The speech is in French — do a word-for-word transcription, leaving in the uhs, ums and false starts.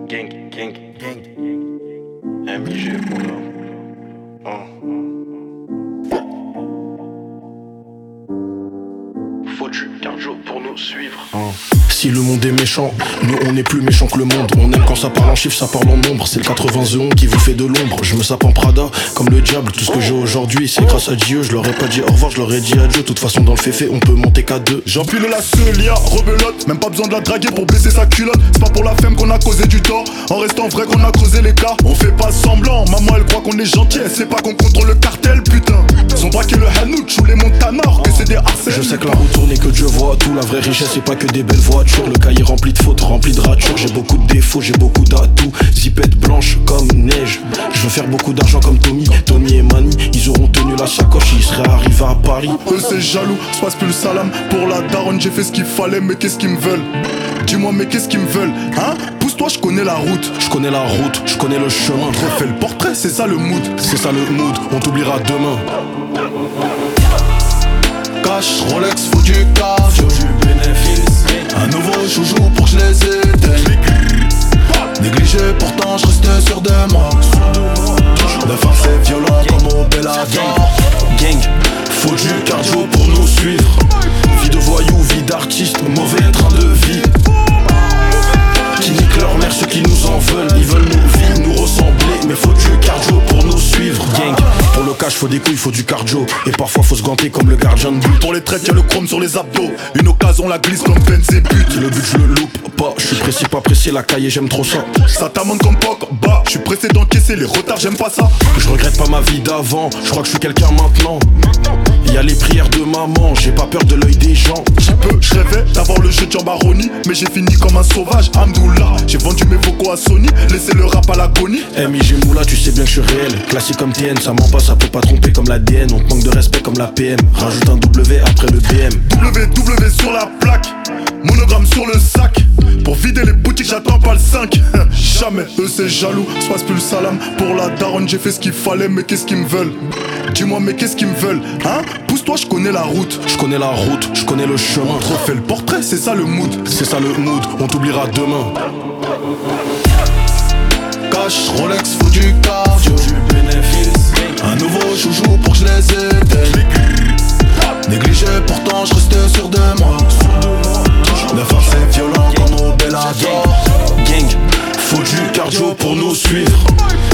Gang, gang, gang. M I G, voilà. Oh. Faut du cardio pour nous suivre. Oh. Si le monde est méchant, nous on est plus méchant que le monde. On aime quand ça parle en chiffres, ça parle en nombre. C'est le quatre-vingts qui vous fait de l'ombre. Je me sape en Prada comme le diable. Tout ce que j'ai aujourd'hui c'est grâce à Dieu. Je leur ai pas dit au revoir, je leur ai dit adieu. De toute façon dans le féfé on peut monter qu'à deux. J'empile la Celia, rebelote. Même pas besoin de la draguer pour baisser sa culotte. C'est pas pour la femme qu'on a causé du tort. En restant vrai qu'on a creusé l'écart. On fait pas semblant, maman elle croit qu'on est gentil. Elle sait pas qu'on contrôle le cartel, putain. Ils ont braqué le Hanout ou les Montanors, que c'est des harcèles. Je sais que la route tourne et que Dieu voit tout. La vraie richesse c'est pas que des belles voitures. Le cahier rempli de fautes, rempli de ratures. J'ai beaucoup de défauts, j'ai beaucoup d'atouts. Zipette blanche comme neige. Je veux faire beaucoup d'argent comme Tommy. Tommy et Mani, ils auront tenu la sacoche. Ils seraient arrivés à Paris. Eux c'est jaloux, se passe plus le salam. Pour la daronne j'ai fait ce qu'il fallait. Mais qu'est-ce qu'ils me veulent? Dis-moi mais qu'est-ce qu'ils me veulent? Hein? Pousse-toi, je connais la route. Je connais la route, je connais le chemin. On te refait le portrait, c'est ça le mood. C'est ça le mood, on t'oubliera demain. Cash, Rolex, faut du cardio, du bénéfice. Un nouveau joujou pour que je les éteigne. Négligé, pourtant je reste sûr de moi. De faire c'est violent comme au Bellator. Gang, faut du cardio pour nous suivre. Vie de voyou, vie d'artiste, mauvais train de vie. Qui niquent leur mère, ceux qui nous en veulent. Ils veulent nous vivre, nous ressembler. Mais faut du cardio pour nous suivre. Gang, pour le cash faut des couilles, faut du cardio. Et parfois faut se ganter comme le gardien de but. Pour les traites y'a le chrome sur les abdos. Une occasion la glisse comme Benz et but. Le but je le loupe pas, je suis précis pas pressé. La cahier j'aime trop ça. Ça t'amende comme Poc, bah je suis pressé d'encaisser les retards, j'aime pas ça. Je regrette pas ma vie d'avant, je crois que je suis quelqu'un maintenant. Y'a les prières de maman, j'ai pas peur de l'œil des gens. J'ai peu, je rêvais d'avoir le jeu de Jambaroni. Mais j'ai fini comme un sauvage, Hamdoullah. J'ai vendu mes vocaux à Sony, laissé le rap à l'agonie. M I G Moula, tu sais bien que je suis réel. Classique comme T N, ça ment pas, ça peut pas tromper comme l'A D N. On te manque de respect comme la P M. Rajoute un W après le B M. W W sur la plaque, monogramme sur le sac. Pour vider les boutiques j'attends pas le cinq. Jamais, eux c'est jaloux, se passe plus le salam. Pour la daronne j'ai fait ce qu'il fallait. Mais qu'est-ce qu'ils me veulent? Dis-moi mais qu'est-ce qu'ils me veulent? Hein? Pousse-toi, je connais la route. Je connais la route, je connais le chemin. On te refait le portrait, c'est ça le mood. C'est ça le mood, on t'oubliera demain. Cash, Rolex, faut du cardio, du bénéfice. Un nouveau joujou pour que je les éteigne. Négligé, pourtant je reste sûr de moi. De faire c'est violent comme au Bellator. Gang, faut du cardio pour nous suivre.